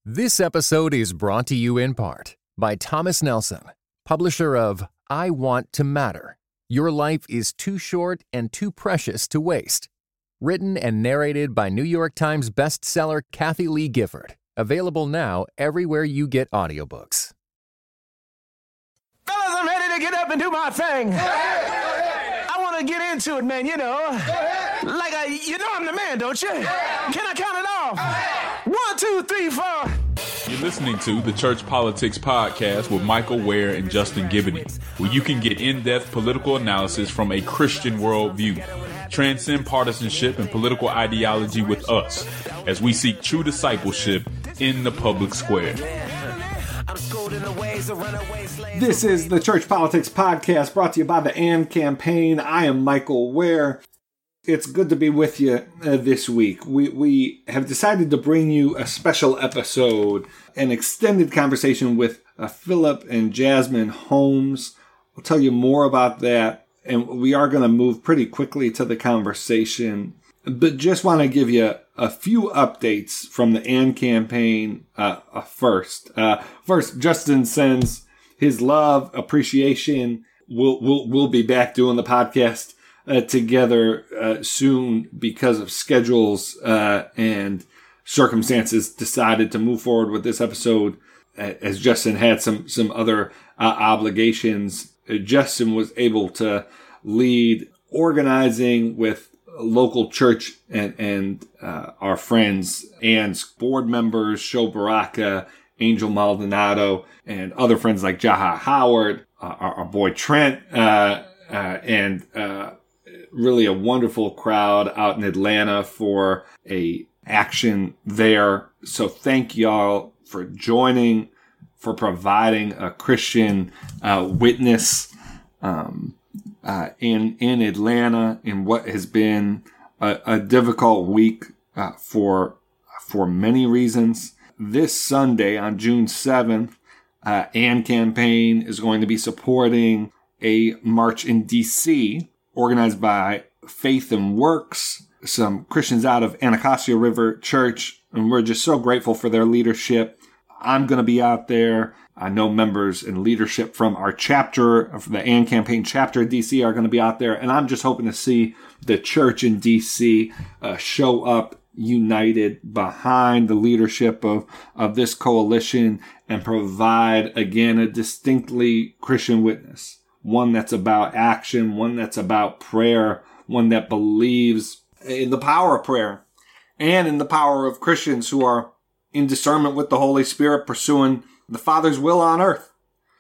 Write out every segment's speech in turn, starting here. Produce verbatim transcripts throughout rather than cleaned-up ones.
This episode is brought to you in part by Thomas Nelson, publisher of I Want to Matter. Your life is too short and too precious to waste. Written and narrated by New York Times bestseller Kathy Lee Gifford. Available now everywhere you get audiobooks. Fellas, I'm ready to get up and do my thing. I want to get into it, man, you know. Like, I, you know I'm the man, don't you? Can I count it off? One, two, three, four. You're listening to the Church Politics Podcast with Michael Ware and Justin Giboney, where you can get in-depth political analysis from a Christian worldview. Transcend partisanship and political ideology with us as we seek true discipleship in the public square. This is the Church Politics Podcast brought to you by the And Campaign. I am Michael Ware. It's good to be with you uh, this week. We we have decided to bring you a special episode, an extended conversation with uh, Philip and Jasmine Holmes. I'll tell you more about that, and we are going to move pretty quickly to the conversation. But just want to give you a few updates from the And Campaign uh, uh, first. Uh, first, Justin sends his love, appreciation. We'll, we'll, we'll be back doing the podcast uh, together uh, soon because of schedules uh, and circumstances. Decided to move forward with this episode uh, as Justin had some, some other uh, obligations. Uh, Justin was able to lead organizing with local church and, and uh, our friends and board members, Sho Baraka, Angel Maldonado, and other friends like Jaha Howard, uh, our, our boy Trent, uh, uh, and uh, really a wonderful crowd out in Atlanta for a action there. So thank y'all for joining, for providing a Christian uh, witness um Uh, in, in Atlanta in what has been a, a difficult week uh, for for many reasons. This Sunday on June seventh, uh, And Campaign is going to be supporting a march in D C organized by Faith and Works, some Christians out of Anacostia River Church, and we're just so grateful for their leadership. I'm going to be out there. I know members and leadership from our chapter, of the And Campaign chapter in D C are going to be out there. And I'm just hoping to see the church in D C uh, show up united behind the leadership of, of this coalition and provide, again, a distinctly Christian witness. One that's about action, one that's about prayer, one that believes in the power of prayer and in the power of Christians who are in discernment with the Holy Spirit, pursuing the Father's will on earth.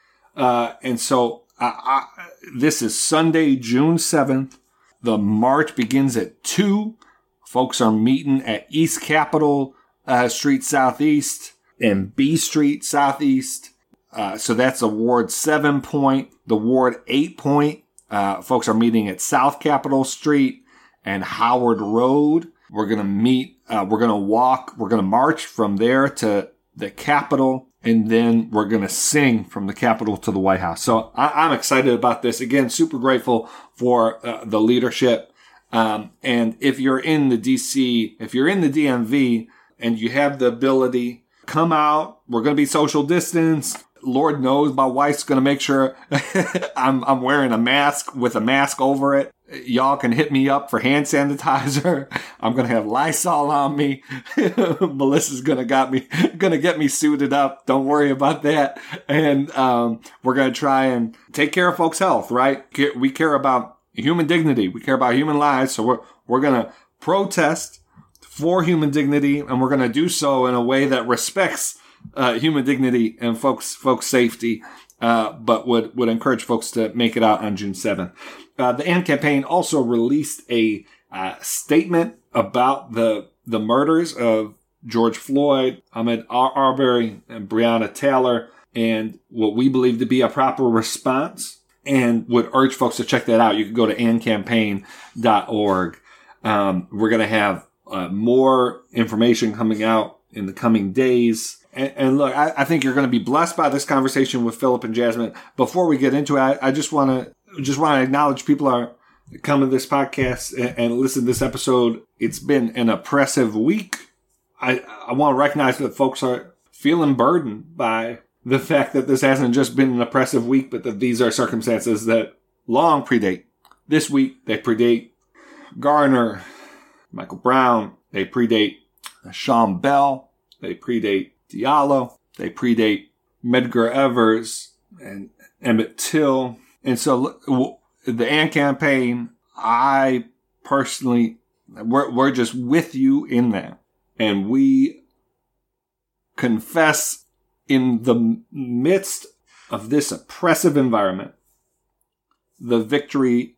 Uh, and so uh, I, this is Sunday, June seventh. The march begins at two. Folks are meeting at East Capitol uh, Street Southeast and B Street Southeast. Uh, so that's a Ward seven point. The Ward eight point, uh, folks are meeting at South Capitol Street and Howard Road. We're going to meet, uh, we're going to walk, we're going to march from there to the Capitol. And then we're going to sing from the Capitol to the White House. So I, I'm excited about this. Again, super grateful for uh, the leadership. Um, and if you're in the D C, if you're in the D M V and you have the ability, come out. We're going to be social distance. Lord knows my wife's going to make sure I'm, I'm wearing a mask with a mask over it. Y'all can hit me up for hand sanitizer. I'm going to have Lysol on me. Melissa's going to got me, going to get me suited up. Don't worry about that. And, um, we're going to try and take care of folks' health, right? We care about human dignity. We care about human lives. So we're, we're going to protest for human dignity, and we're going to do so in a way that respects uh, human dignity and folks, folks' safety. Uh, but would, would encourage folks to make it out on June seventh. Uh, the And Campaign also released a uh, statement about the the murders of George Floyd, Ahmaud Arbery, and Breonna Taylor, and what we believe to be a proper response, and would urge folks to check that out. You can go to and campaign dot org. Um, we're going to have uh, more information coming out in the coming days. And, and look, I, I think you're going to be blessed by this conversation with Philip and Jasmine. Before we get into it, I, I just want to just want to acknowledge people are coming to this podcast and, and listen to this episode. It's been an oppressive week. I I want to recognize that folks are feeling burdened by the fact that this hasn't just been an oppressive week, but that these are circumstances that long predate this week. They predate Garner, Michael Brown. They predate Sean Bell. They predate Diallo. They predate Medgar Evers and Emmett Till. And so the AND campaign, I personally, we're, we're just with you in that. And we confess in the midst of this oppressive environment, the victory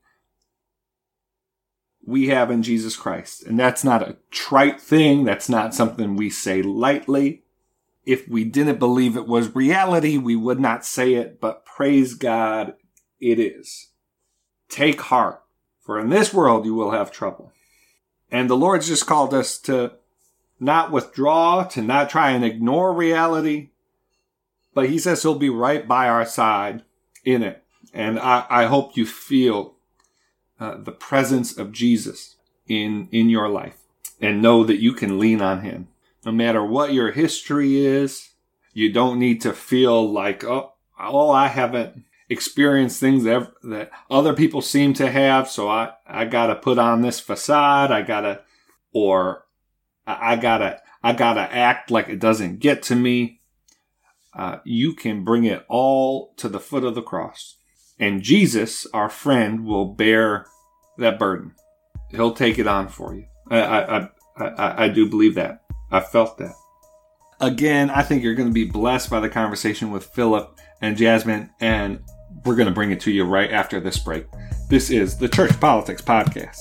we have in Jesus Christ. And that's not a trite thing. That's not something we say lightly. If we didn't believe it was reality, we would not say it, but praise God, it is. Take heart, for in this world you will have trouble. And the Lord's just called us to not withdraw, to not try and ignore reality, but he says he'll be right by our side in it. And I, I hope you feel uh, the presence of Jesus in, in your life and know that you can lean on him. No matter what your history is, you don't need to feel like, oh, oh I haven't experienced things that, that other people seem to have, so I, I gotta put on this facade, I gotta, or I, I gotta, I gotta act like it doesn't get to me. Uh, you can bring it all to the foot of the cross. And Jesus, our friend, will bear that burden. He'll take it on for you. I, I, I, I do believe that. I felt that. Again, I think you're going to be blessed by the conversation with Philip and Jasmine, and we're going to bring it to you right after this break. This is the Church Politics Podcast.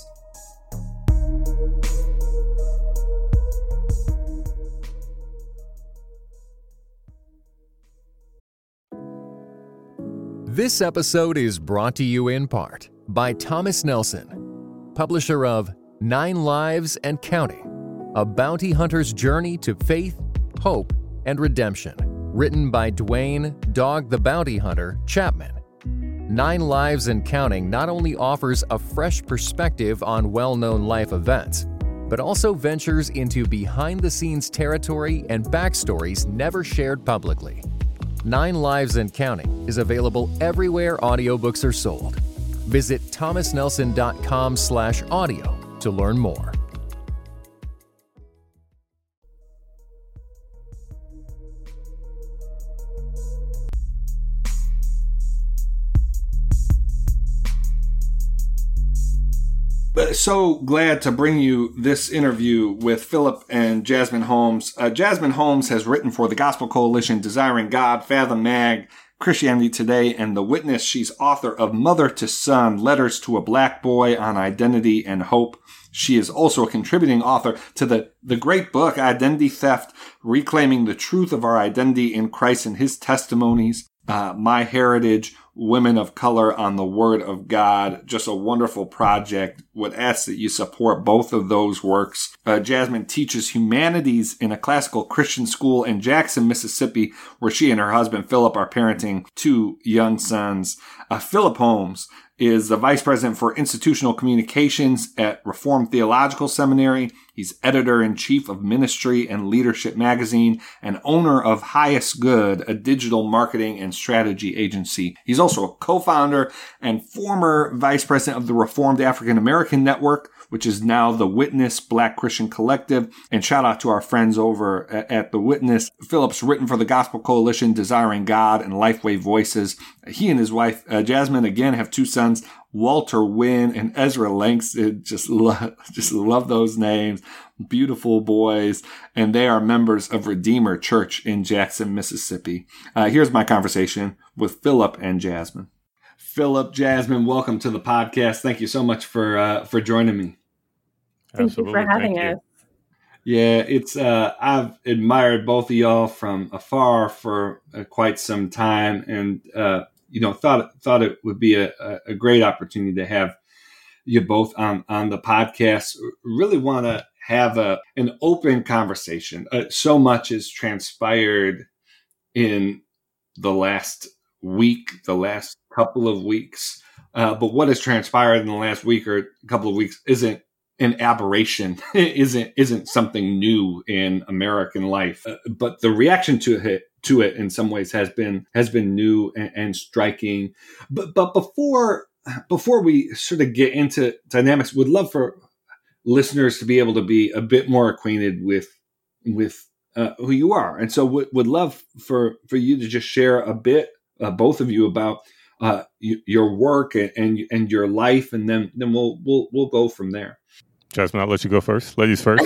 This episode is brought to you in part by Thomas Nelson, publisher of Nine Lives and Counting, A Bounty Hunter's Journey to Faith, Hope, and Redemption, written by Dwayne Dog the Bounty Hunter Chapman. Nine Lives and Counting not only offers a fresh perspective on well-known life events, but also ventures into behind-the-scenes territory and backstories never shared publicly. Nine Lives and Counting is available everywhere audiobooks are sold. Visit thomasnelson.com slash audio to learn more. So glad to bring you this interview with Philip and Jasmine Holmes. Uh, Jasmine Holmes has written for the Gospel Coalition, Desiring God, Fathom Mag, Christianity Today, and The Witness. She's author of Mother to Son, Letters to a Black Boy on Identity and Hope. She is also a contributing author to the, the great book, Identity Theft, Reclaiming the Truth of Our Identity in Christ and His Testimonies. Uh, My Heritage, Women of Color on the Word of God. Just a wonderful project. Would ask that you support both of those works. Uh, Jasmine teaches humanities in a classical Christian school in Jackson, Mississippi, where she and her husband Philip are parenting two young sons. Uh, Philip Holmes is the Vice President for Institutional Communications at Reformed Theological Seminary. He's Editor-in-Chief of Ministry and Leadership Magazine and owner of Highest Good, a digital marketing and strategy agency. He's also a co-founder and former Vice President of the Reformed African American Network, which is now The Witness Black Christian Collective. And shout out to our friends over at, at The Witness. Philip's written for the Gospel Coalition, Desiring God, and Lifeway Voices. He and his wife, uh, Jasmine, again, have two sons, Walter Wynn and Ezra Langston. Just love, just love those names. Beautiful boys. And they are members of Redeemer Church in Jackson, Mississippi. Uh, here's my conversation with Philip and Jasmine. Philip, Jasmine, welcome to the podcast. Thank you so much for uh, for joining me. Thank Absolutely. you for having Thank us. You. Yeah, it's uh, I've admired both of y'all from afar for uh, quite some time, and uh, you know thought thought it would be a, a great opportunity to have you both on on the podcast. Really want to have a an open conversation. Uh, so much has transpired in the last week, the last couple of weeks, uh, but what has transpired in the last week or couple of weeks isn't an aberration, isn't isn't something new in American life. Uh, but the reaction to it to it in some ways has been has been new and, and striking. But but before before we sort of get into dynamics, would love for listeners to be able to be a bit more acquainted with with uh, who you are, and so would would love for for you to just share a bit, uh, both of you, about uh, y- your work and, and and your life, and then then we'll we'll we'll go from there. Jasmine, I'll let you go first. Ladies first.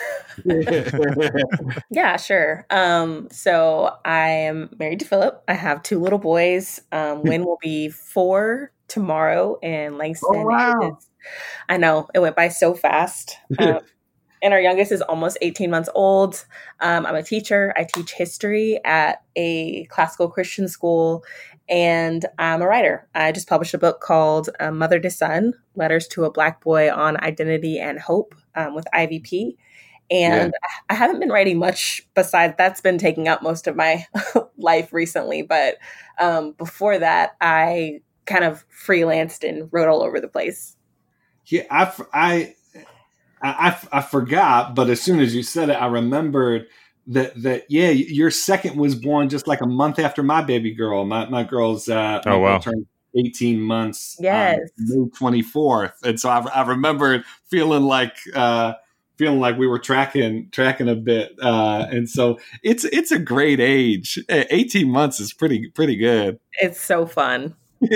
Yeah, sure. Um, so I am married to Philip. I have two little boys. Um, Wynn will be four tomorrow, and Langston Oh, wow. is, I know, it went by so fast. Um, and our youngest is almost eighteen months old. Um, I'm a teacher. I teach history at a classical Christian school, and I'm a writer. I just published a book called uh, Mother to Son, Letters to a Black Boy on Identity and Hope, um, with I V P. And yeah. I haven't been writing much besides that's been taking up most of my life recently. But um, before that, I kind of freelanced and wrote all over the place. Yeah, I, I, I, I forgot, but as soon as you said it, I remembered that, that yeah, your second was born just like a month after my baby girl. My my girl's uh, oh, wow. turned eighteen months. Yes. Um, May twenty-fourth. And so I, I remembered feeling like, uh, feeling like we were tracking, tracking a bit. Uh, and so it's, it's a great age. eighteen months is pretty, pretty good. It's so fun.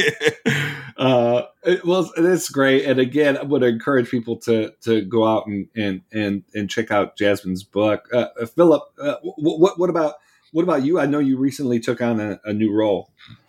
uh, it, well, it's great. And again, I would encourage people to, to go out and, and, and, and check out Jasmine's book. Uh, uh, Philip, uh, what, what about, what about you? I know you recently took on a, a new role.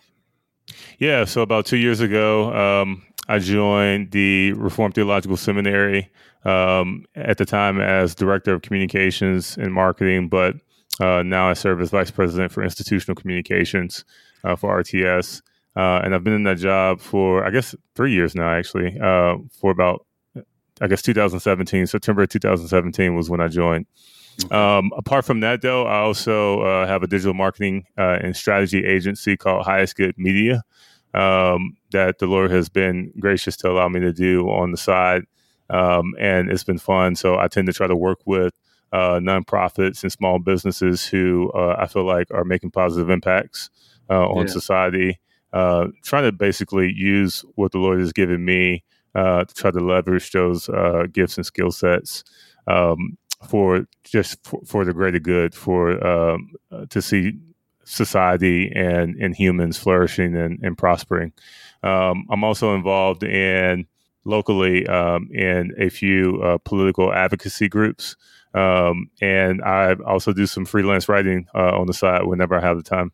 Yeah. So about two years ago, um, I joined the Reformed Theological Seminary, um, at the time as Director of Communications and Marketing, but uh, now I serve as Vice President for Institutional Communications uh, for R T S. Uh, and I've been in that job for, I guess, three years now, actually, uh, for about, I guess, two thousand seventeen. September two thousand seventeen was when I joined. Um, apart from that, though, I also uh, have a digital marketing uh, and strategy agency called Highest Good Media um, that the Lord has been gracious to allow me to do on the side. Um, and it's been fun. So I tend to try to work with uh, nonprofits and small businesses who uh, I feel like are making positive impacts uh, on yeah. society. Uh, trying to basically use what the Lord has given me uh, to try to leverage those uh, gifts and skill sets um, for just for, for the greater good, for um, uh, to see society and, and humans flourishing and, and prospering. Um, I'm also involved in locally um, in a few uh, political advocacy groups, um, and I also do some freelance writing uh, on the side whenever I have the time.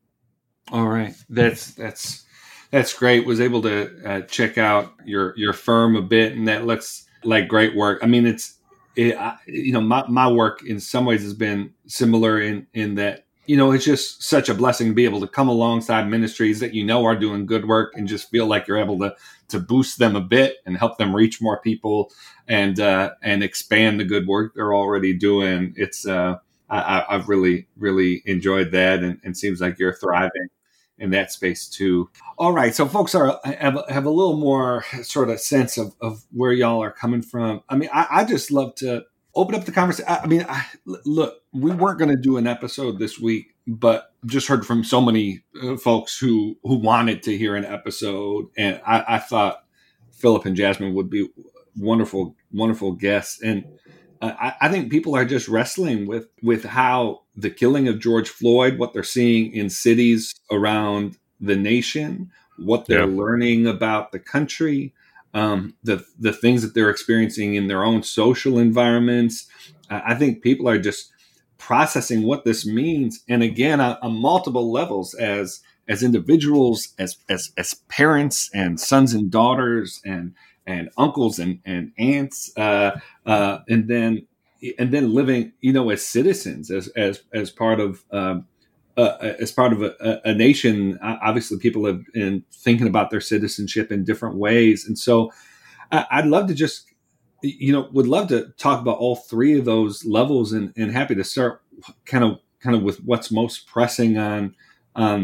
All right, that's that's that's great. Was able to uh, check out your your firm a bit, and that looks like great work. I mean, it's it, I, you know my my work in some ways has been similar in in that you know it's just such a blessing to be able to come alongside ministries that you know are doing good work and just feel like you're able to to boost them a bit and help them reach more people and uh, and expand the good work they're already doing. It's uh, I, I've really, really enjoyed that, and, and seems like you're thriving in that space too. All right, so folks are have, have a little more sort of sense of, of where y'all are coming from. I mean, I, I just love to open up the conversation. I, I mean, I, look, we weren't going to do an episode this week, but just heard from so many uh, folks who who wanted to hear an episode, and I, I thought Philip and Jasmine would be wonderful, wonderful guests. And I, I think people are just wrestling with, with how the killing of George Floyd, what they're seeing in cities around the nation, what they're yeah. learning about the country, um, the the things that they're experiencing in their own social environments. Uh, I think people are just processing what this means. And again, on, on multiple levels, as as individuals, as as as parents and sons and daughters and and uncles and, and aunts, uh, uh, and then and then living, you know, as citizens, as as as part of um, uh, as part of a, a nation. Obviously, people have been thinking about their citizenship in different ways, and so I, I'd love to just, you know, would love to talk about all three of those levels, and, and happy to start kind of kind of with what's most pressing on um,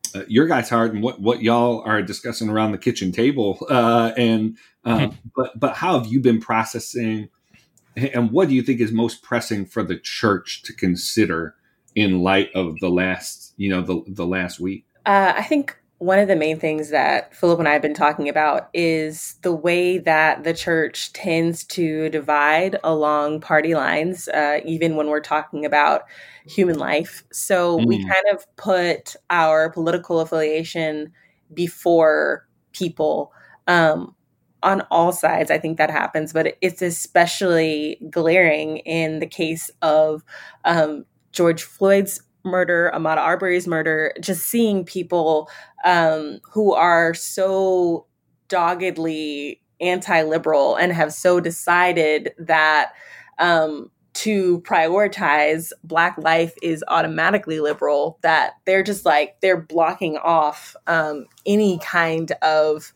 uh, your guys' heart and what, what y'all are discussing around the kitchen table. Uh, and uh, but but how have you been processing, and what do you think is most pressing for the church to consider in light of the last, you know, the the last week? Uh, I think one of the main things that Philip and I have been talking about is the way that the church tends to divide along party lines, uh, even when we're talking about human life. So mm. we kind of put our political affiliation before people um, on all sides. I think that happens, but it's especially glaring in the case of um, George Floyd's murder, Ahmaud Arbery's murder, just seeing people um, who are so doggedly anti-liberal and have so decided that um, to prioritize Black life is automatically liberal, that they're just like, they're blocking off um, any kind of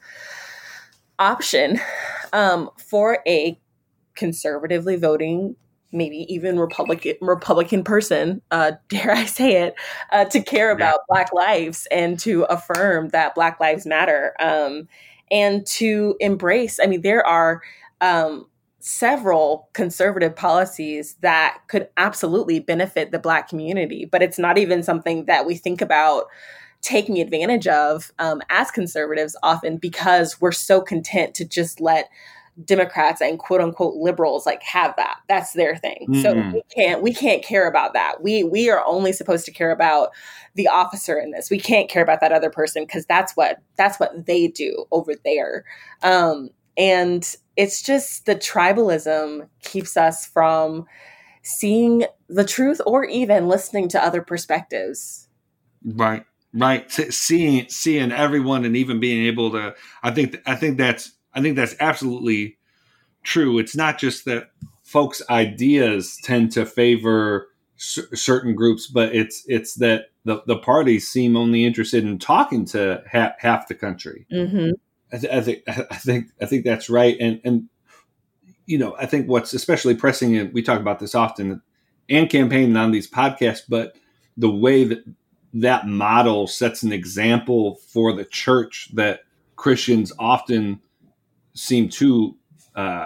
option um, for a conservatively voting, maybe even Republican Republican person, uh, dare I say it, uh, to care about yeah. Black lives and to affirm that Black lives matter, um, and to embrace. I mean, there are um, several conservative policies that could absolutely benefit the Black community, but it's not even something that we think about taking advantage of um, as conservatives often, because we're so content to just let Democrats and quote unquote liberals like have that. That's their thing. Mm-hmm. So we can't we can't care about that. We we are only supposed to care about the officer in this. We can't care about that other person because that's what that's what they do over there. Um, and it's just the tribalism keeps us from seeing the truth or even listening to other perspectives. Right, right. Seeing seeing everyone and even being able to. I think I think that's. I think that's absolutely true. It's not just that folks' ideas tend to favor c- certain groups, but it's it's that the, the parties seem only interested in talking to ha- half the country. Mm-hmm. I, th- I think I think I think that's right. And and you know, I think what's especially pressing, and we talk about this often and campaigning on these podcasts, but the way that that model sets an example for the church that Christians often seem too uh,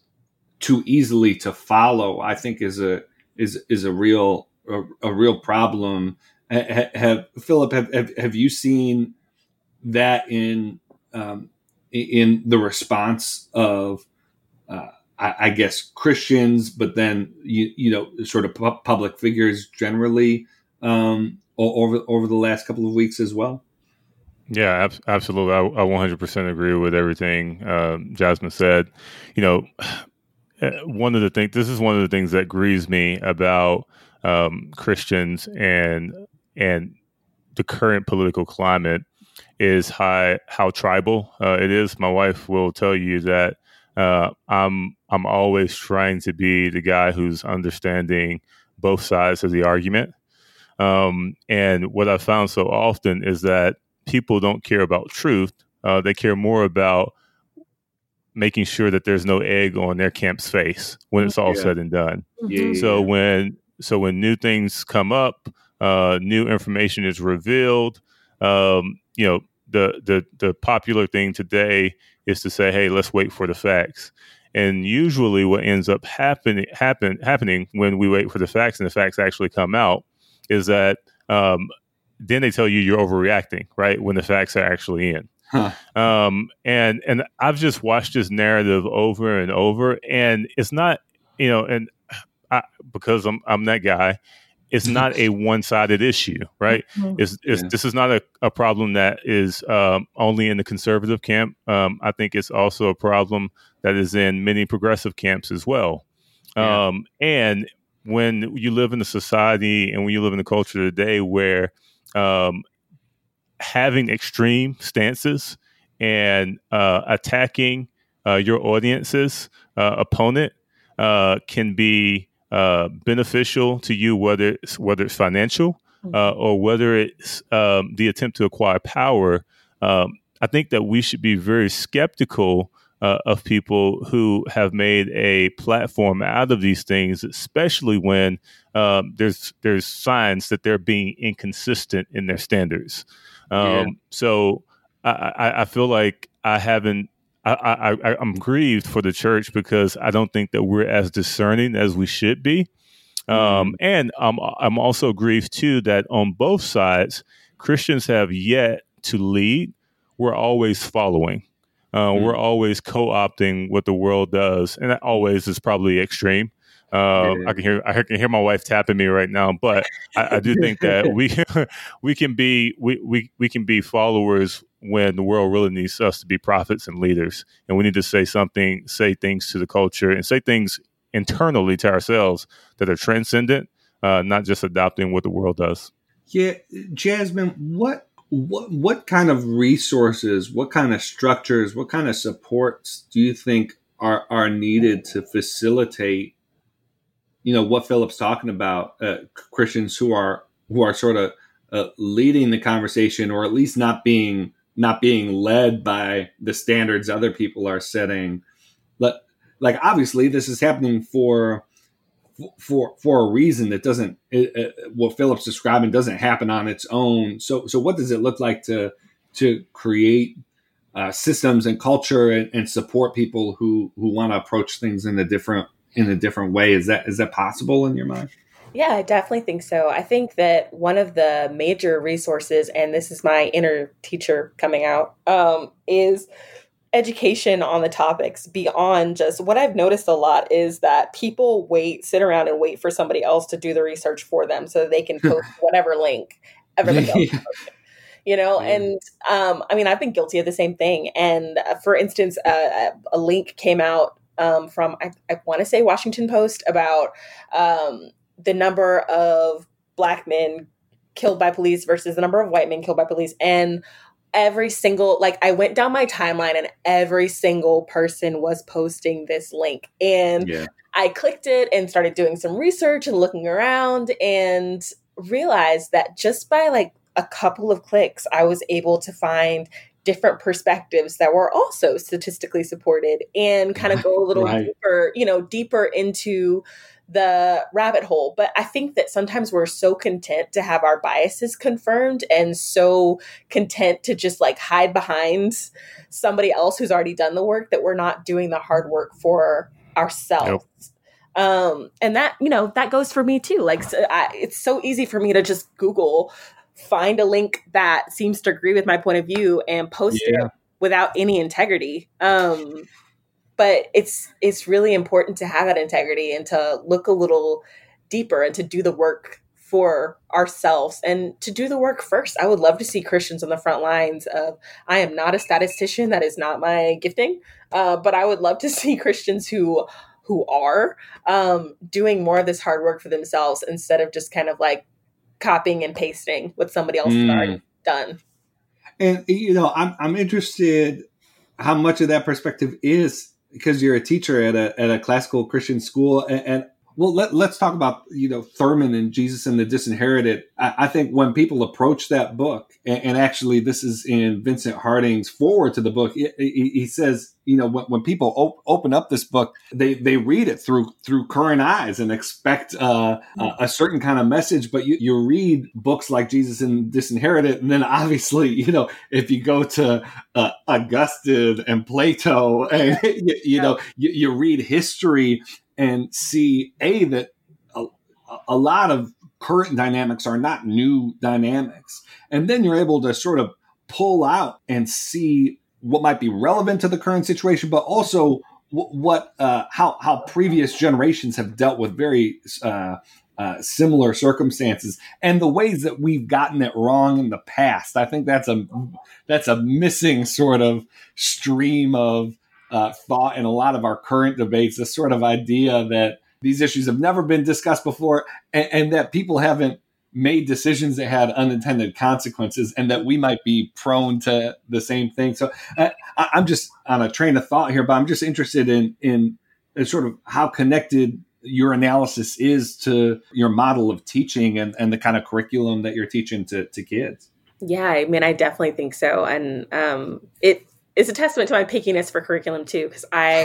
too easily to follow, I think is a is is a real a, a real problem. Ha, have Philip have, have have you seen that in um, in the response of uh, I, I guess Christians, but then you you know sort of pu- public figures generally um, over over the last couple of weeks as well? Yeah, ab- absolutely. I, I one hundred percent agree with everything um, Jasmine said. You know, one of the things, this is one of the things that grieves me about um, Christians and and the current political climate is how how tribal uh, it is. My wife will tell you that uh, I'm I'm always trying to be the guy who's understanding both sides of the argument. Um, and what I found so often is that people don't care about truth. Uh, they care more about making sure that there's no egg on their camp's face when it's all yeah. said and done. Yeah, so yeah. when so when new things come up, uh, new information is revealed. Um, you know, the the the popular thing today is to say, "Hey, let's wait for the facts." And usually, what ends up happening happen happening when we wait for the facts and the facts actually come out is that um, then they tell you you're overreacting, right? When the facts are actually in. Huh. Um, and, and I've just watched this narrative over and over, and it's not, you know, and I, because I'm, I'm that guy, it's not a one-sided issue, right? Mm-hmm. It's, it's, yeah. This is not a, a problem that is um, only in the conservative camp. Um, I think it's also a problem that is in many progressive camps as well. Yeah. Um, and when you live in a society and when you live in a culture today where um, having extreme stances and uh, attacking uh, your audience's uh, opponent uh, can be uh, beneficial to you, whether it's, whether it's financial uh, or whether it's um, the attempt to acquire power. Um, I think that we should be very skeptical uh, of people who have made a platform out of these things, especially when um, there's there's signs that they're being inconsistent in their standards. Um, yeah. So I, I, I feel like I haven't. I, I, I'm grieved for the church because I don't think that we're as discerning as we should be. Um, mm-hmm. And I'm, I'm also grieved, too, that on both sides, Christians have yet to lead. We're always following. Uh, mm-hmm. We're always co-opting what the world does. And that always is probably extreme. Um, yeah. I can hear I can hear my wife tapping me right now, but I, I do think that we we can be we, we we can be followers when the world really needs us to be prophets and leaders, and we need to say something, say things to the culture, and say things internally to ourselves that are transcendent, uh, not just adopting what the world does. Yeah, Jasmine, what what what kind of resources, what kind of structures, what kind of supports do you think are are needed to facilitate, you know, what Philip's talking about, uh, Christians who are who are sort of uh, leading the conversation, or at least not being not being led by the standards other people are setting. But like, obviously, this is happening for for for a reason. That doesn't it, it, what Philip's describing doesn't happen on its own. So so what does it look like to to create uh, systems and culture and, and support people who who want to approach things in a different in a different way? Is that is that possible in your mind? Yeah, I definitely think so. I think that one of the major resources, and this is my inner teacher coming out, um, is education on the topics beyond just what I've noticed a lot is that people wait, sit around and wait for somebody else to do the research for them so that they can post whatever link everybody else posted. You know, yeah. and um, I mean, I've been guilty of the same thing. And uh, for instance, uh, a link came out um, from, I, I want to say Washington Post about um, the number of Black men killed by police versus the number of white men killed by police. And every single, like I went down my timeline and every single person was posting this link. And yeah. I clicked it and started doing some research and looking around and realized that just by like a couple of clicks, I was able to find different perspectives that were also statistically supported and kind of go a little right. deeper, you know, deeper into the rabbit hole. But I think that sometimes we're so content to have our biases confirmed and so content to just like hide behind somebody else who's already done the work that we're not doing the hard work for ourselves. Yep. Um, and that, you know, that goes for me too. Like so I, it's so easy for me to just Google, find a link that seems to agree with my point of view and post yeah. it without any integrity. Um, But it's it's really important to have that integrity and to look a little deeper and to do the work for ourselves and to do the work first. I would love to see Christians on the front lines of, I am not a statistician, that is not my gifting, uh, but I would love to see Christians who who are um, doing more of this hard work for themselves instead of just kind of like copying and pasting what somebody else mm. has already done. And, you know, I'm I'm interested how much of that perspective is because you're a teacher at a at a classical Christian school, and, and well, let, let's talk about, you know, Thurman and Jesus and the Disinherited. I, I think when people approach that book, and, and actually this is in Vincent Harding's foreword to the book, he, he, he says, you know, when, when people op- open up this book, they, they read it through through current eyes and expect uh, a, a certain kind of message. But you, you read books like Jesus and Disinherited, and then obviously, you know, if you go to uh, Augustine and Plato, and you, you know, you, you read history and see a that a, a lot of current dynamics are not new dynamics, and then you're able to sort of pull out and see what might be relevant to the current situation, but also what uh, how how previous generations have dealt with very uh, uh, similar circumstances and the ways that we've gotten it wrong in the past. I think that's a that's a missing sort of stream of uh, thought in a lot of our current debates. This sort of idea that these issues have never been discussed before, and, and that people haven't made decisions that had unintended consequences, and that we might be prone to the same thing. So uh, I'm just on a train of thought here, but I'm just interested in, in in sort of how connected your analysis is to your model of teaching and, and the kind of curriculum that you're teaching to, to kids. Yeah, I mean, I definitely think so. And um, it it's a testament to my pickiness for curriculum too, because I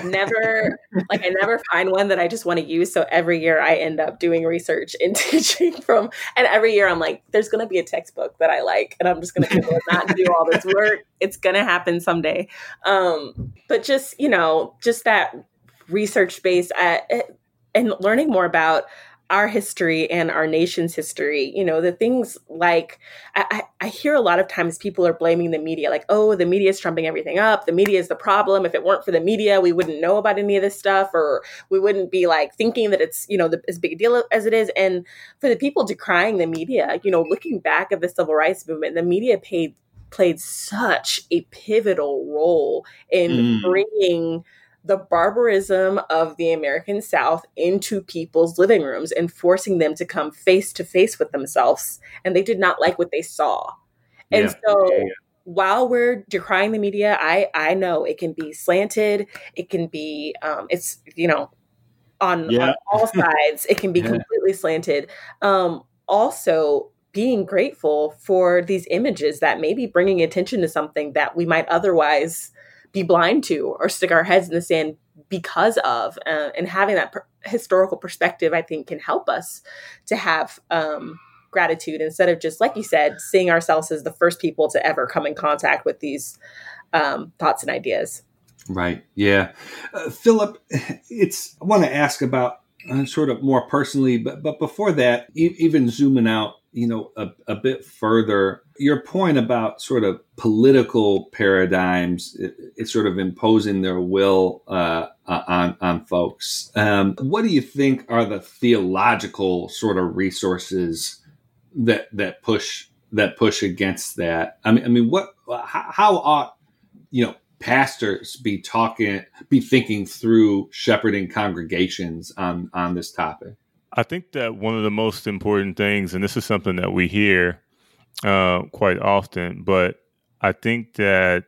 never like I never find one that I just want to use. So every year I end up doing research and teaching from, and every year I'm like, there's going to be a textbook that I like, and I'm just going to be able to not do all this work. It's going to happen someday. Um, but just you know, just that research based at and learning more about our history and our nation's history, you know, the things like I, I hear a lot of times people are blaming the media, like, oh, the media is trumping everything up. The media is the problem. If it weren't for the media, we wouldn't know about any of this stuff, or we wouldn't be like thinking that it's, you know, the, as big a deal as it is. And for the people decrying the media, you know, looking back at the civil rights movement, the media paid, played such a pivotal role in mm. bringing the barbarism of the American South into people's living rooms and forcing them to come face to face with themselves. And they did not like what they saw. And yeah. so yeah. while we're decrying the media, I, I know it can be slanted. It can be, um, it's, you know, on, yeah. on all sides, it can be yeah. completely slanted. Um, also being grateful for these images that may be bringing attention to something that we might otherwise be blind to or stick our heads in the sand because of, uh, and having that per- historical perspective, I think can help us to have um, gratitude instead of just, like you said, seeing ourselves as the first people to ever come in contact with these um, thoughts and ideas. Right. Yeah. Uh, Philip, it's, I want to ask about uh, sort of more personally, but, but before that, e- even zooming out, you know, a, a bit further, your point about sort of political paradigms, it, it's sort of imposing their will uh, on on folks. Um, what do you think are the theological sort of resources that that push that push against that? I mean, I mean, what how, how ought you know pastors be talking, be thinking through shepherding congregations on on this topic? I think that one of the most important things, and this is something that we hear uh, quite often, but I think that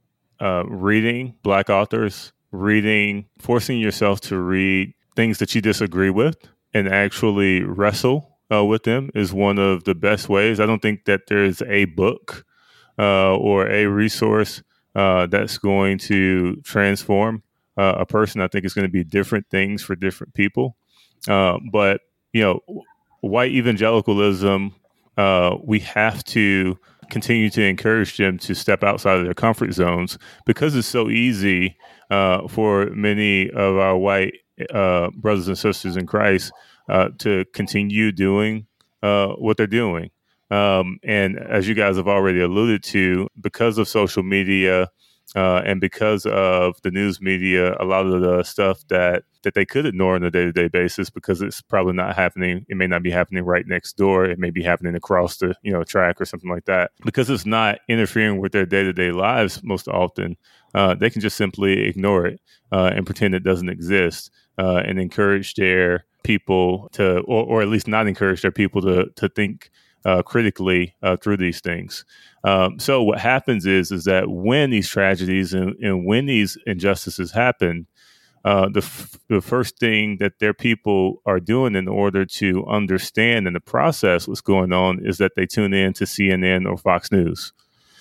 uh, reading Black authors, reading, forcing yourself to read things that you disagree with and actually wrestle uh, with them is one of the best ways. I don't think that there's a book uh, or a resource uh, that's going to transform uh, a person. I think it's going to be different things for different people. Uh, but, you know, white evangelicalism, uh, we have to continue to encourage them to step outside of their comfort zones because it's so easy uh, for many of our white uh, brothers and sisters in Christ uh, to continue doing uh, what they're doing. Um, and as you guys have already alluded to, because of social media uh, and because of the news media, a lot of the stuff that that they could ignore on a day-to-day basis because it's probably not happening. It may not be happening right next door. It may be happening across the, you know, track or something like that. Because it's not interfering with their day-to-day lives most often, uh, they can just simply ignore it uh, and pretend it doesn't exist uh, and encourage their people to, or, or at least not encourage their people to to think uh, critically uh, through these things. Um, so what happens is, is that when these tragedies and, and when these injustices happen, Uh, the f- the first thing that their people are doing in order to understand in the process what's going on is that they tune in to C N N or Fox News.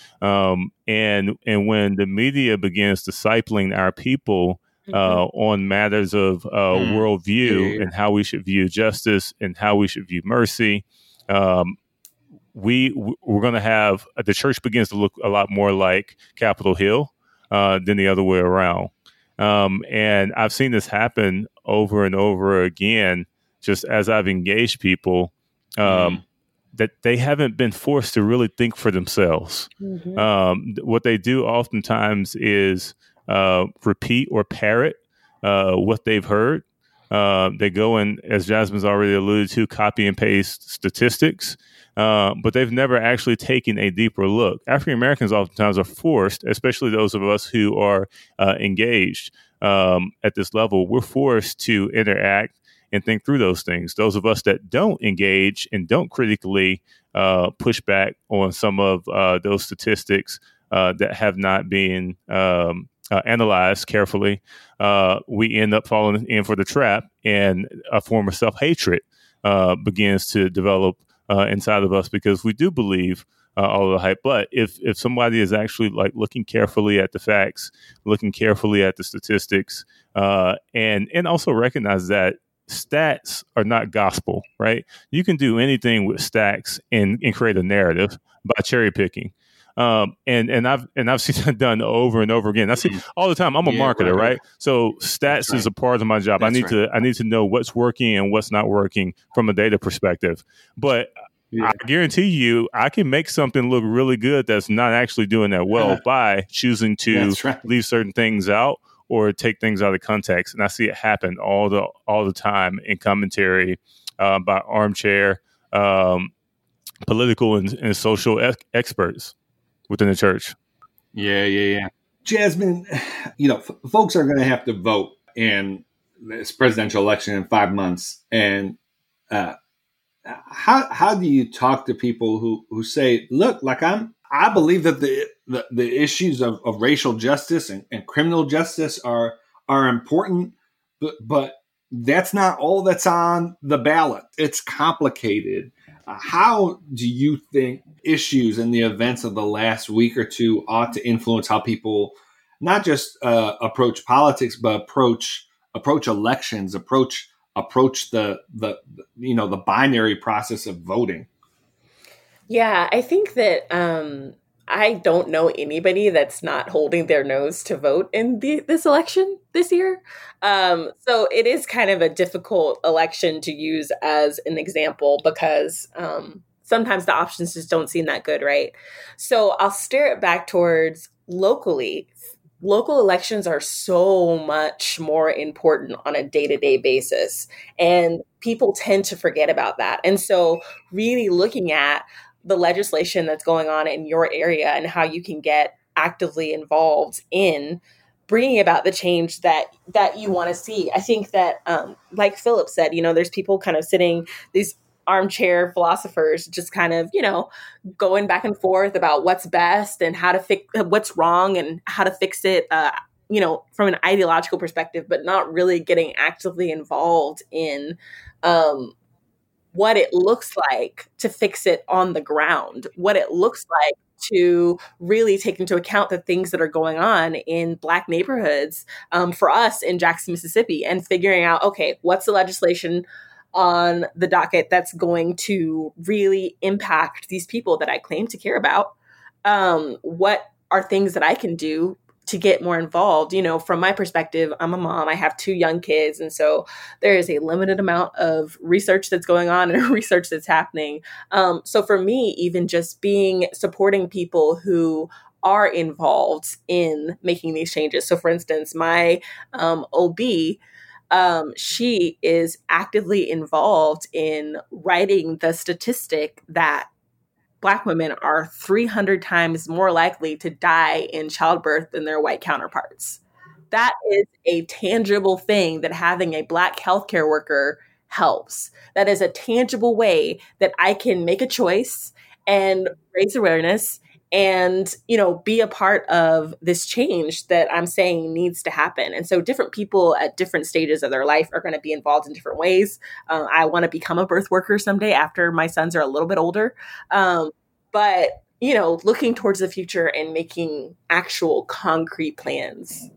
Um, and and when the media begins discipling our people uh, mm-hmm. on matters of uh, mm. worldview yeah. and how we should view justice and how we should view mercy, um, we we're going to have the church begins to look a lot more like Capitol Hill uh, than the other way around. Um, and I've seen this happen over and over again, just as I've engaged people, um, mm. that they haven't been forced to really think for themselves. Mm-hmm. Um, what they do oftentimes is uh, repeat or parrot uh, what they've heard. Uh, they go and, as Jasmine's already alluded to, copy and paste statistics. Uh, but they've never actually taken a deeper look. African Americans oftentimes are forced, especially those of us who are uh, engaged um, at this level, we're forced to interact and think through those things. Those of us that don't engage and don't critically uh, push back on some of uh, those statistics uh, that have not been um, uh, analyzed carefully, uh, we end up falling in for the trap, and a form of self-hatred uh, begins to develop Uh, inside of us, because we do believe uh, all of the hype. But if if somebody is actually like looking carefully at the facts, looking carefully at the statistics, uh, and and also recognize that stats are not gospel, right? You can do anything with stats and, and create a narrative by cherry picking. Um, and, and I've, and I've seen that done over and over again. I see all the time. I'm a yeah, marketer, right, right? So stats right. is a part of my job. That's I need right. to, I need to know what's working and what's not working from a data perspective. But yeah. I guarantee you, I can make something look really good that's not actually doing that well uh, by choosing to right. leave certain things out or take things out of context. And I see it happen all the, all the time in commentary uh, by armchair um, political and, and social ex- experts within the church. Yeah, yeah, yeah. Jasmine, you know, f- folks are going to have to vote in this presidential election in five months. And uh, how how do you talk to people who, who say, look, like I'm, I believe that the the, the issues of, of racial justice and, and criminal justice are are important, but but that's not all that's on the ballot. It's complicated. Uh, how do you think issues and the events of the last week or two ought to influence how people not just uh, approach politics, but approach approach elections, approach approach the the you know the binary process of voting? Yeah, I think that um, I don't know anybody that's not holding their nose to vote in the, this election this year. Um, so it is kind of a difficult election to use as an example because um, sometimes the options just don't seem that good, right? So I'll steer it back towards locally. Local elections are so much more important on a day-to-day basis, and people tend to forget about that. And so really looking at the legislation that's going on in your area and how you can get actively involved in bringing about the change that that you want to see. I think that, um, like Philip said, you know, there's people kind of sitting, these armchair philosophers just kind of, you know, going back and forth about what's best and how to fix what's wrong and how to fix it, uh, you know, from an ideological perspective, but not really getting actively involved in um, what it looks like to fix it on the ground, what it looks like to really take into account the things that are going on in Black neighborhoods um, for us in Jackson, Mississippi, and figuring out, okay, what's the legislation on the docket that's going to really impact these people that I claim to care about? Um, what are things that I can do to get more involved? You know, from my perspective, I'm a mom, I have two young kids. And so there is a limited amount of research that's going on and research that's happening. Um, so for me, even just being, supporting people who are involved in making these changes. So for instance, my um, O B, um, she is actively involved in writing the statistic that Black women are three hundred times more likely to die in childbirth than their white counterparts. That is a tangible thing that having a Black healthcare worker helps. That is a tangible way that I can make a choice and raise awareness and, you know, be a part of this change that I'm saying needs to happen. And so different people at different stages of their life are going to be involved in different ways. Um, I want to become a birth worker someday after my sons are a little bit older. Um, but, you know, looking towards the future and making actual concrete plans.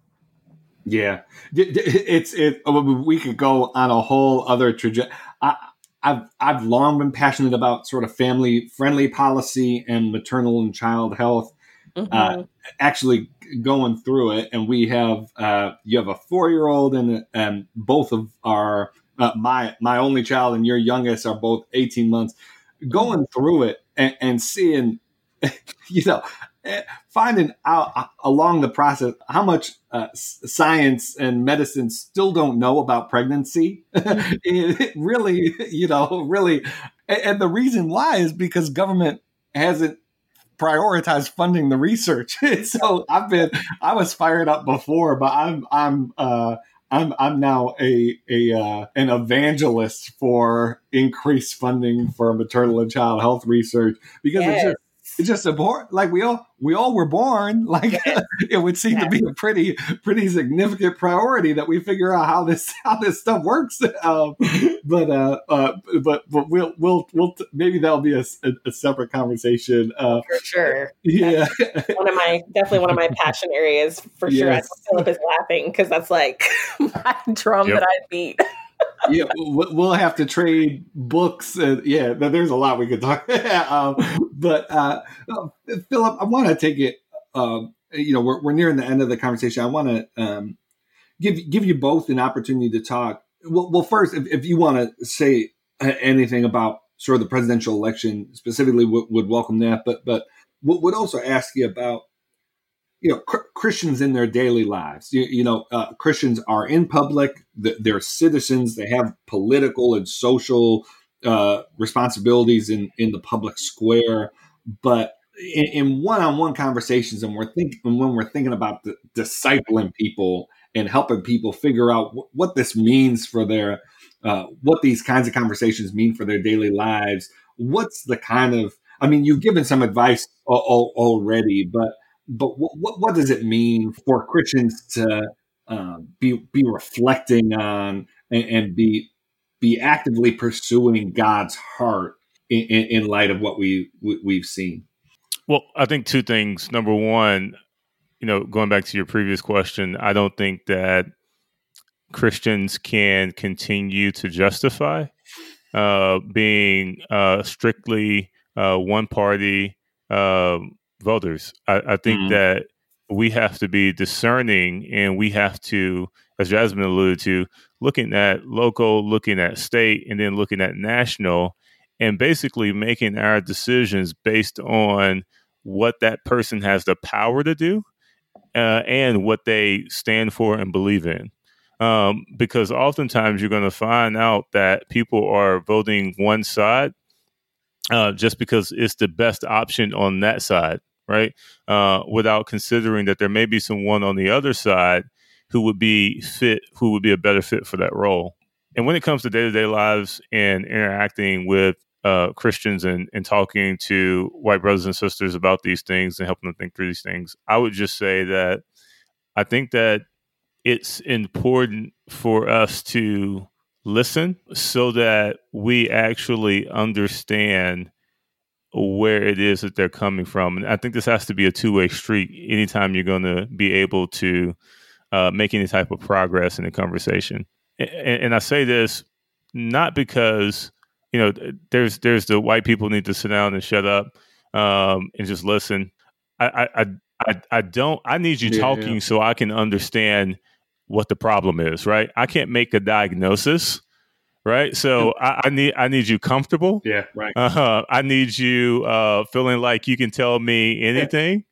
Yeah, it's it. We could go on a whole other trajectory. I've I've long been passionate about sort of family friendly policy and maternal and child health. Mm-hmm. Uh, actually going through it, and we have uh, you have a four year old and and both of our uh, my my only child and your youngest are both eighteen months. Going through it and, and seeing, you know, finding out along the process how much uh, science and medicine still don't know about pregnancy. It really, you know, really. And the reason why is because government hasn't prioritized funding the research. So I've been, I was fired up before, but I'm, I'm, uh, I'm I'm now a a uh, an evangelist for increased funding for maternal and child health research because yes. it's just It's just a born like we all we all were born. Like yes. It would seem yes. to be a pretty pretty significant priority that we figure out how this how this stuff works. Um, but uh, uh, but but we'll we'll we'll maybe that'll be a, a, a separate conversation. Uh, for sure. Yeah, that's one of my definitely one of my passion areas for sure. Yes. I know Philip is laughing because that's like my drum yep. that I beat. Yeah, we'll have to trade books. And yeah, there's a lot we could talk. um, but uh, Philip, I want to take it. Um, you know, we're we're nearing the end of the conversation. I want to um, give give you both an opportunity to talk. Well, well first, if, if you want to say anything about sort of the presidential election specifically, would, would welcome that. But but would also ask you about. You know, cr- Christians in their daily lives. You, you know, uh, Christians are in public. Th- they're citizens. They have political and social uh, responsibilities in, in the public square. But in, in one-on-one conversations, and we're thinking when we're thinking about the, discipling people and helping people figure out w- what this means for their, uh, what these kinds of conversations mean for their daily lives. What's the kind of? I mean, you've given some advice a- a- already, but. But what, what what does it mean for Christians to uh, be be reflecting on and, and be be actively pursuing God's heart in, in, in light of what we, we we've seen? Well, I think two things. Number one, you know, going back to your previous question, I don't think that Christians can continue to justify uh, being uh, strictly uh, one party. Uh, voters. I, I think mm-hmm. that we have to be discerning, and we have to, as Jasmine alluded to, looking at local, looking at state, and then looking at national, and basically making our decisions based on what that person has the power to do uh, and what they stand for and believe in. Um, because oftentimes you're going to find out that people are voting one side uh, just because it's the best option on that side. Right, uh, without considering that there may be someone on the other side who would be fit, who would be a better fit for that role. And when it comes to day-to-day lives and interacting with uh, Christians and, and talking to white brothers and sisters about these things and helping them think through these things, I would just say that I think that it's important for us to listen so that we actually understand where it is that they're coming from. And I think this has to be a two-way street anytime you're going to be able to uh, make any type of progress in the conversation. And, and I say this not because, you know, there's there's the white people need to sit down and shut up um, and just listen. I I, I, I don't, I need you yeah, talking yeah. so I can understand what the problem is, right? I can't make a diagnosis. Right. So I, I need I need you comfortable. Yeah. Right. Uh, I need you uh, feeling like you can tell me anything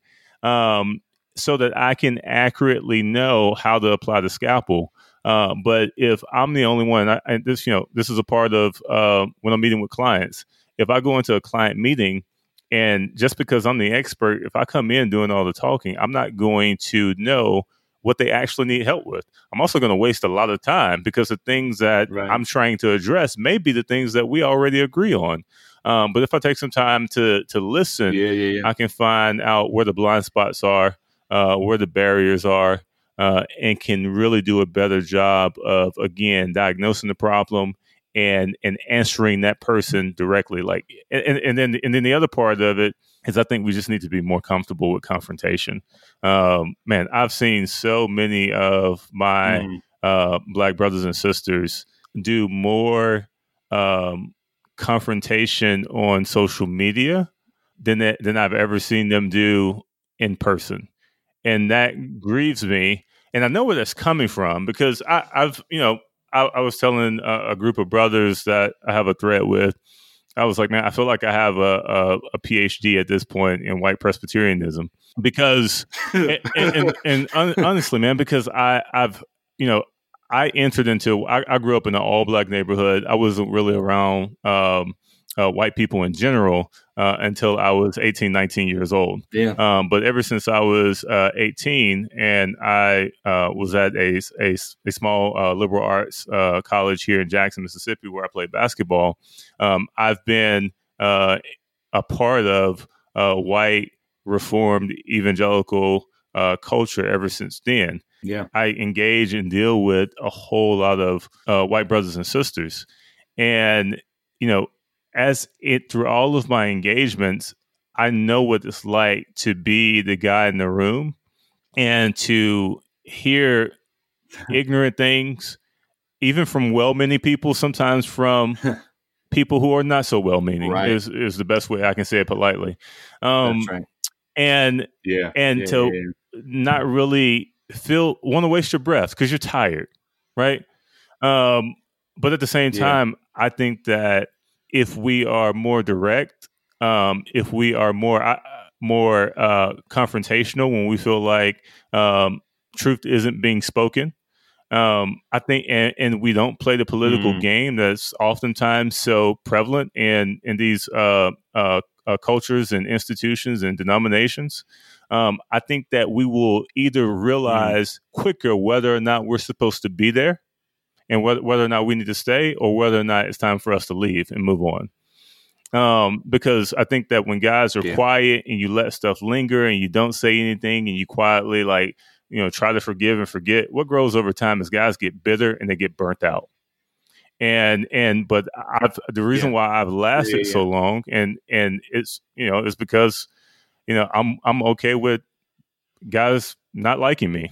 um, so that I can accurately know how to apply the scalpel. Uh, but if I'm the only one, I, and this, you know, this is a part of uh, when I'm meeting with clients. If I go into a client meeting and just because I'm the expert, if I come in doing all the talking, I'm not going to know what they actually need help with. I'm also going to waste a lot of time because the things that right. I'm trying to address may be the things that we already agree on. Um, but if I take some time to to listen, yeah, yeah, yeah. I can find out where the blind spots are, uh, where the barriers are, uh, and can really do a better job of, again, diagnosing the problem and and answering that person directly. Like, and, and then and then the other part of it is I think we just need to be more comfortable with confrontation. Um, man, I've seen so many of my mm. uh, Black brothers and sisters do more um, confrontation on social media than that, than I've ever seen them do in person, and that grieves me. And I know where that's coming from because I, I've, you know, I, I was telling a, a group of brothers that I have a thread with. I was like, man, I feel like I have a, a, a P H D at this point in white Presbyterianism because, and, and, and un, honestly, man, because I, I've, you know, I entered into, I, I grew up in an all Black neighborhood. I wasn't really around um, uh, white people in general uh, until I was eighteen, nineteen years old. Yeah. Um, but ever since I was uh, eighteen and I uh, was at a, a, a small uh, liberal arts uh, college here in Jackson, Mississippi, where I played basketball, um, I've been uh, a part of uh, white, reformed, evangelical uh, culture ever since then. Yeah. I engage and deal with a whole lot of uh, white brothers and sisters. And, you know, as it through all of my engagements, I know what it's like to be the guy in the room and to hear ignorant things, even from well-meaning people, sometimes from people who are not so well-meaning, right. is, is the best way I can say it politely. Um, That's right. And, yeah. and yeah, to yeah, yeah. not really feel, want to waste your breath because you're tired, right? Um, but at the same time, yeah. I think that if we are more direct, um, if we are more uh, more uh, confrontational when we feel like um, truth isn't being spoken, um, I think, and, and we don't play the political mm. game that's oftentimes so prevalent in in these uh, uh, uh, cultures and institutions and denominations. Um, I think that we will either realize mm. quicker whether or not we're supposed to be there, and whether, whether or not we need to stay, or whether or not it's time for us to leave and move on. Um, because I think that when guys are yeah. quiet and you let stuff linger and you don't say anything and you quietly like, you know, try to forgive and forget, what grows over time is guys get bitter and they get burnt out. And, and, but I've, the reason yeah. why I've lasted yeah, yeah, yeah. so long and, and it's, you know, it's because, you know, I'm, I'm okay with guys not liking me.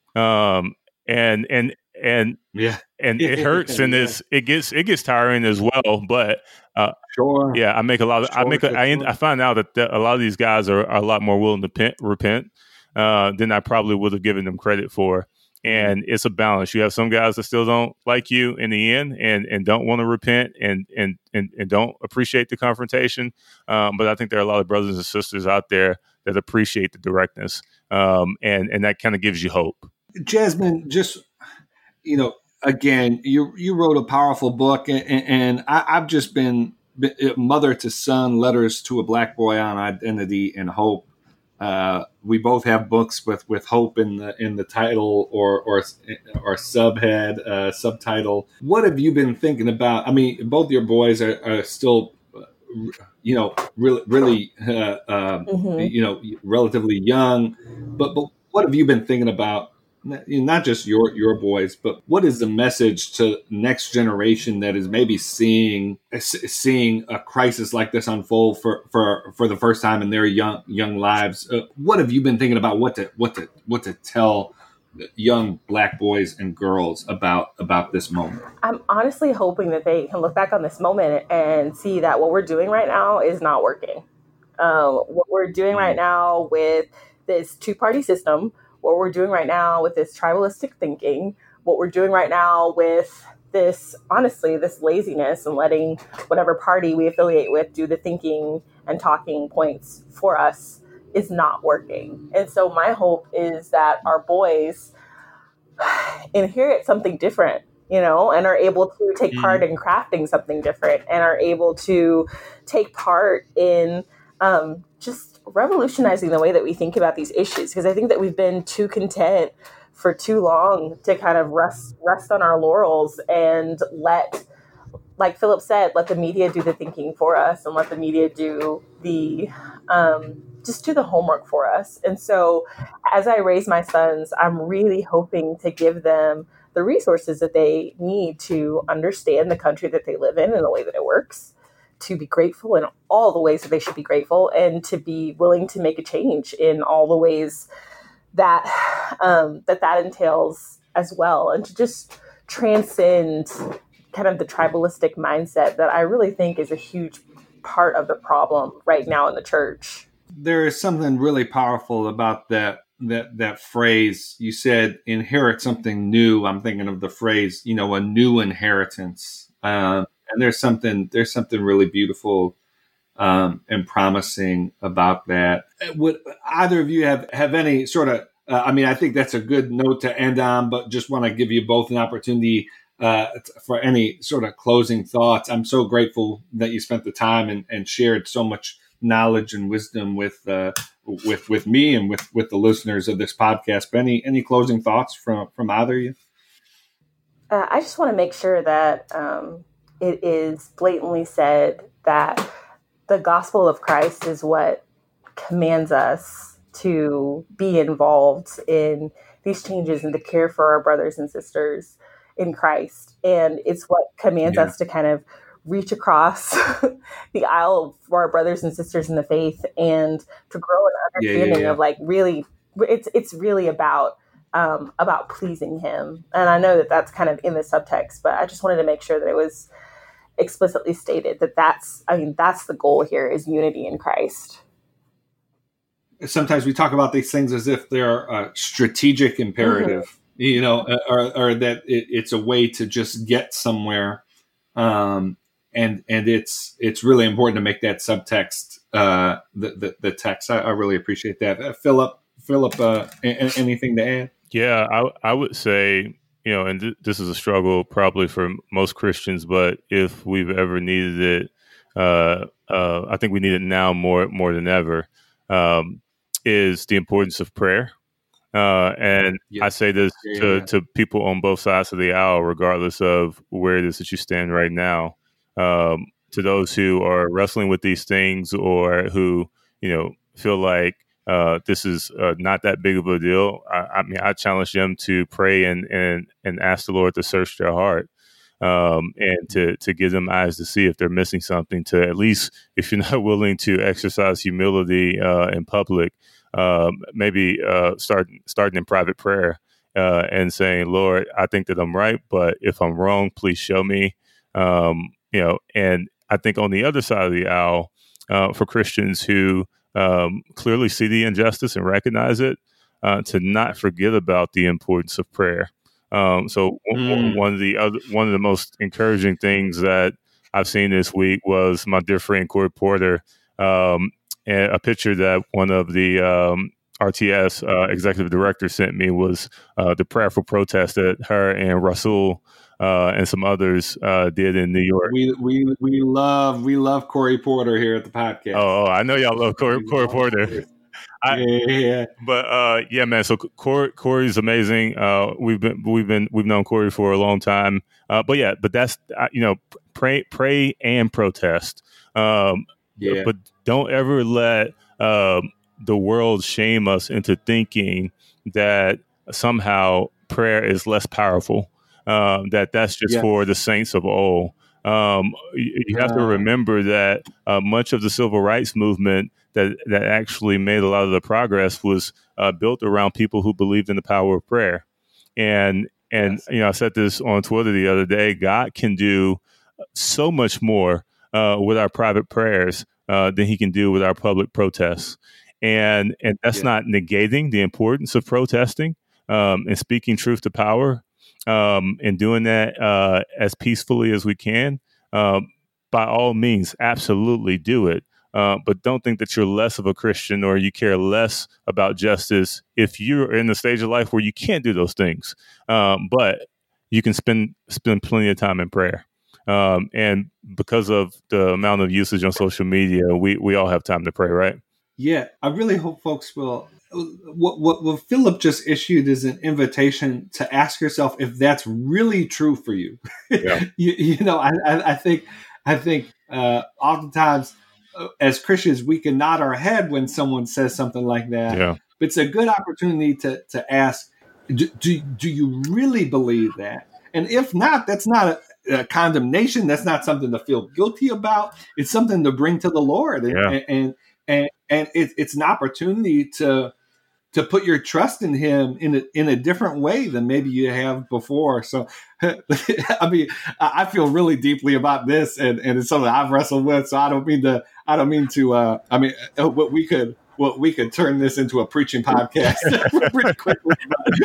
Um, and, and, and, yeah. And it hurts, and yeah. it's it gets it gets tiring as well. But uh, sure, yeah, I make a lot of sure, I make a, sure. I, I find out that the, a lot of these guys are, are a lot more willing to repent, repent uh, than I probably would have given them credit for. And mm-hmm. it's a balance. You have some guys that still don't like you in the end, and, and don't want to repent, and and, and and don't appreciate the confrontation. Um, but I think there are a lot of brothers and sisters out there that appreciate the directness, um, and and that kind of gives you hope. Jasmine, just you know. Again, you you wrote a powerful book, and, and I, I've just been mother to son, letters to a black boy on identity and hope. Uh, we both have books with, with hope in the in the title or or or subhead uh, subtitle. What have you been thinking about? I mean, both your boys are, are still, you know, really really uh, um, mm-hmm. you know relatively young, but but what have you been thinking about? Not just your your boys, but what is the message to next generation that is maybe seeing seeing a crisis like this unfold for, for, for the first time in their young young lives? Uh, what have you been thinking about what to what to what to tell young black boys and girls about about this moment? I'm honestly hoping that they can look back on this moment and see that what we're doing right now is not working. Um, what we're doing right now with this two-party system, what we're doing right now with this tribalistic thinking, what we're doing right now with this, honestly, this laziness and letting whatever party we affiliate with do the thinking and talking points for us is not working. And so my hope is that our boys inherit something different, you know, and are able to take mm. part in crafting something different, and are able to take part in um, just revolutionizing the way that we think about these issues. Because I think that we've been too content for too long to kind of rest rest on our laurels and let, like Philip said, let the media do the thinking for us, and let the media do the um, just do the homework for us. And so as I raise my sons, I'm really hoping to give them the resources that they need to understand the country that they live in and the way that it works, to be grateful in all the ways that they should be grateful, and to be willing to make a change in all the ways that um, that that entails as well, and to just transcend kind of the tribalistic mindset that I really think is a huge part of the problem right now in the church. There is something really powerful about that that that phrase. You said inherit something new. I'm thinking of the phrase, you know, a new inheritance. Uh, and there's something there's something really beautiful um, and promising about that. Would either of you have, have any sort of, uh, I mean, I think that's a good note to end on, but just want to give you both an opportunity uh, for any sort of closing thoughts. I'm so grateful that you spent the time and, and shared so much knowledge and wisdom with uh, with with me and with, with the listeners of this podcast. But any, any closing thoughts from, from either of you? Uh, I just want to make sure that um, it is blatantly said that the gospel of Christ is what commands us to be involved in these changes and to care for our brothers and sisters in Christ. And it's what commands Yeah. us to kind of reach across the aisle for our brothers and sisters in the faith and to grow an Yeah, yeah, understanding yeah. of like really, it's it's really about um, about pleasing Him. And I know that that's kind of in the subtext, but I just wanted to make sure that it was explicitly stated that that's, I mean, that's the goal here, is unity in Christ. Sometimes we talk about these things as if they're a strategic imperative, mm-hmm. you know, or, or that it, it's a way to just get somewhere. Um, and and it's it's really important to make that subtext uh, the, the the text. I, I really appreciate that. Uh, Philip, Philip, uh, a- anything to add? Yeah, I I would say, you know, and th- this is a struggle probably for most Christians, but if we've ever needed it, uh, uh, I think we need it now more more than ever. Um, is the importance of prayer. Uh, and yeah. I say this yeah, to, yeah. to people on both sides of the aisle, regardless of where it is that you stand right now. Um, to those who are wrestling with these things or who, you know, feel like uh, this is uh, not that big of a deal, I, I mean, I challenge them to pray and, and, and ask the Lord to search their heart. Um, and to, to give them eyes to see if they're missing something, to at least, if you're not willing to exercise humility uh, in public, um, maybe uh, start, starting in private prayer uh, and saying, Lord, I think that I'm right, but if I'm wrong, please show me. Um, you know, and I think on the other side of the aisle, uh, for Christians who um, clearly see the injustice and recognize it, uh, to not forget about the importance of prayer. Um, so mm. one of the other, one of the most encouraging things that I've seen this week was my dear friend Corey Porter, um, and a picture that one of the um, R T S uh, executive directors sent me was uh, the prayerful protest that her and Rasul uh, and some others uh, did in New York. We we we love we love Corey Porter here at the podcast. Oh, oh I know y'all love Corey, Corey Porter. I, yeah, but uh, yeah, man. So Corey, Corey's amazing. Uh, we've been, we've been, we've known Corey for a long time. Uh, but yeah, but that's uh, you know, pray, pray, and protest. Um, yeah. But don't ever let um, the world shame us into thinking that somehow prayer is less powerful. Um, that that's just yeah. for the saints of old. Um, you, you have uh, to remember that uh, much of the civil rights movement that that actually made a lot of the progress was uh, built around people who believed in the power of prayer. And, and yes. you know, I said this on Twitter the other day, God can do so much more uh, with our private prayers uh, than he can do with our public protests. And, and that's yeah. not negating the importance of protesting um, and speaking truth to power um, and doing that uh, as peacefully as we can. Um, by all means, absolutely do it. Uh, but don't think that you're less of a Christian or you care less about justice if you're in the stage of life where you can't do those things. Um, but you can spend spend plenty of time in prayer. Um, and because of the amount of usage on social media, we, we all have time to pray, right? Yeah, I really hope folks will. What, what, what Philip just issued is an invitation to ask yourself if that's really true for you. Yeah. you, you know, I, I, I think I think uh, oftentimes, as Christians, we can nod our head when someone says something like that. Yeah. But it's a good opportunity to to ask, do, do, do you really believe that? And if not, that's not a, a condemnation. That's not something to feel guilty about. It's something to bring to the Lord. And yeah. and, and, and, and it, it's an opportunity to to put your trust in him in a, in a different way than maybe you have before. So, I mean, I feel really deeply about this, and, and it's something I've wrestled with. So I don't mean to, I don't mean to, uh, I mean, what we could, what we could turn this into a preaching podcast pretty quickly.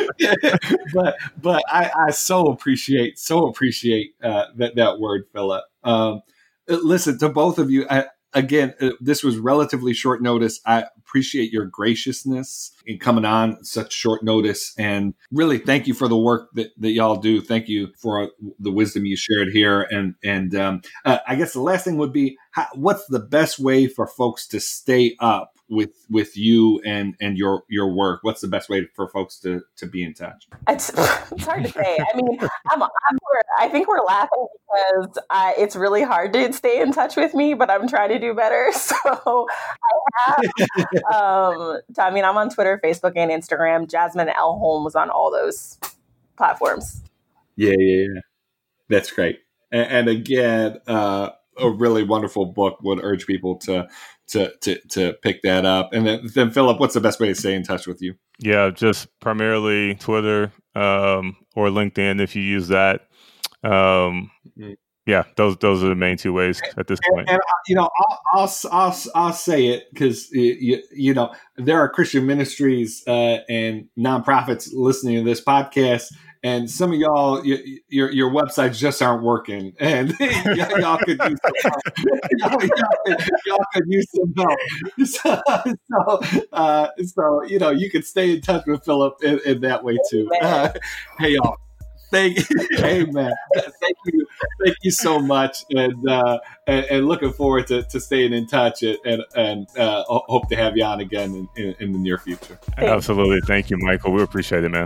but, but I, I so appreciate, so appreciate uh, that, that word, Philip. Um, listen, to both of you, I, Again, uh, this was relatively short notice. I appreciate your graciousness in coming on such short notice. And really, thank you for the work that, that y'all do. Thank you for the wisdom you shared here. And and um, uh, I guess the last thing would be, how, what's the best way for folks to stay up with with you and, and your your work? What's the best way for folks to, to be in touch? It's, it's hard to say. I mean, I'm, I'm, I think we're laughing because I, it's really hard to stay in touch with me, but I'm trying to do better. So I um, I mean, I'm on Twitter, Facebook, and Instagram. Jasmine L. Holmes on all those platforms. Yeah, yeah, yeah. That's great. And, and again, uh, a really wonderful book. Would urge people to to to to pick that up. And then, then Philip, what's the best way to stay in touch with you? Yeah, just primarily Twitter um, or LinkedIn if you use that. Um, mm-hmm. Yeah, those those are the main two ways at this point. And, and you know, I'll I'll I'll, I'll say it because you, you know there are Christian ministries uh, and nonprofits listening to this podcast, and some of y'all y- your your websites just aren't working, and y- y'all could use some help. y'all, y'all, y'all could use some help. So, so, uh, so you know, you can stay in touch with Philip in, in that way too. Uh, hey y'all. Thank you. Amen. Thank you. Thank you so much. And, uh, and, and looking forward to, to staying in touch and, and, and uh, hope to have you on again in, in, in the near future. Absolutely. Thank you, Michael. We appreciate it, man.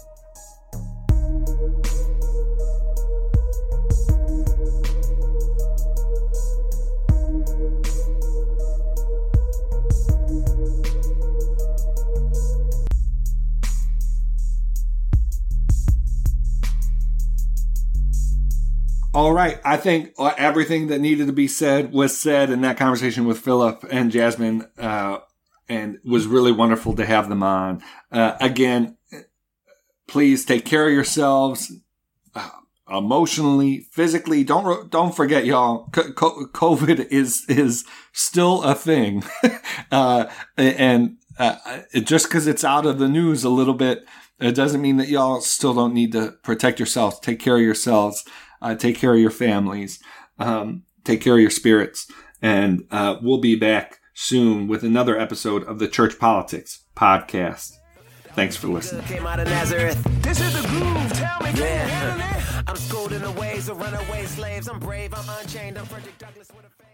All right. I think everything that needed to be said was said in that conversation with Philip and Jasmine, uh, and it was really wonderful to have them on. Uh, again, please take care of yourselves uh, emotionally, physically. Don't don't forget, y'all. COVID is is still a thing, uh, and uh, just because it's out of the news a little bit, it doesn't mean that y'all still don't need to protect yourselves. Take care of yourselves. Uh, take care of your families, um, take care of your spirits, and uh, we'll be back soon with another episode of the Church Politics Podcast. Thanks for listening. This is the groove. Tell me, yeah. I'm schooled in the ways of runaway slaves. I'm brave, I'm unchained, I'm Frederick Douglass with a fade.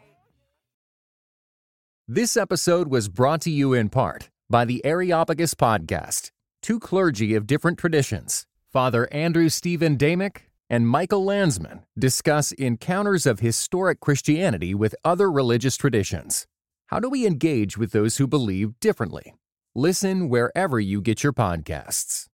This episode was brought to you in part by the Areopagus Podcast, two clergy of different traditions, Father Andrew Stephen Damick and Michael Landsman, discuss encounters of historic Christianity with other religious traditions. How do we engage with those who believe differently? Listen wherever you get your podcasts.